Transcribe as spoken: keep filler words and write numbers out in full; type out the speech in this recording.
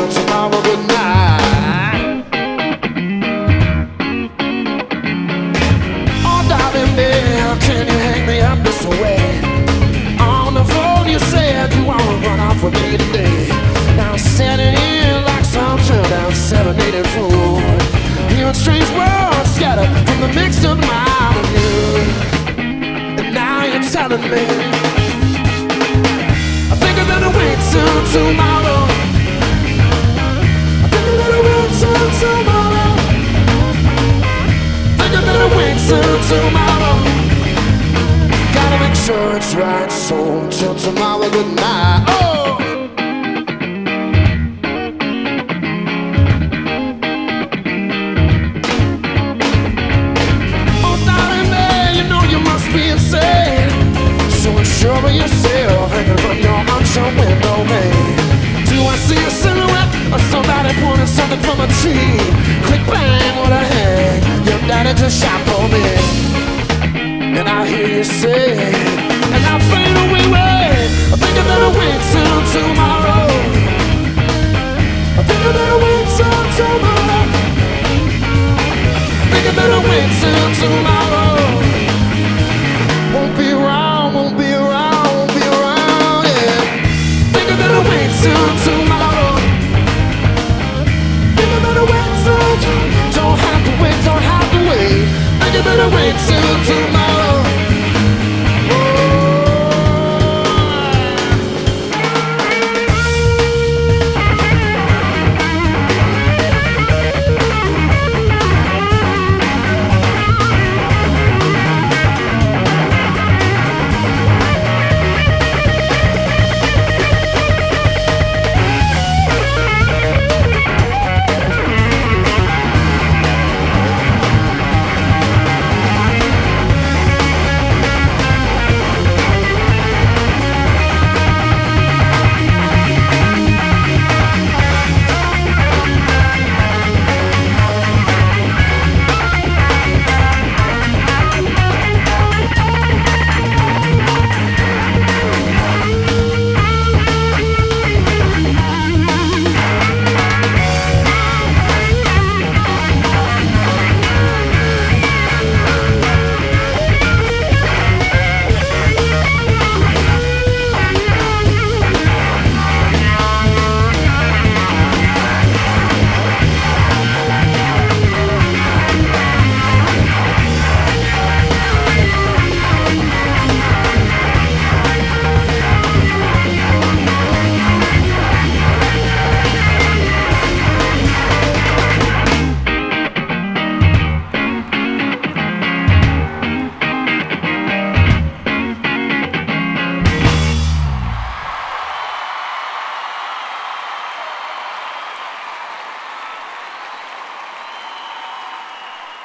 tomorrow, good night. Oh, darling, dear, can you hang me up this way? On the phone you said you wanna run off with me today. Now I'm standing here like some turned-down serenaded fool, hearing strange words scattered from the mixed up mind of you. And now you're telling me I think I better wait till tomorrow. I think I better wait till tomorrow. I think I better wait till tomorrow. Gotta make sure it's right, so till tomorrow, good night. Oh! Sure of yourself, hanging from your unshut window, babe. Do I see a silhouette or somebody pulling something from a tree? Click bang, what a hang, your daddy just shot for me. And I hear you say, and I fade away, wait. I think I better wait till tomorrow. I think I better wait till tomorrow. I think I better wait till tomorrow.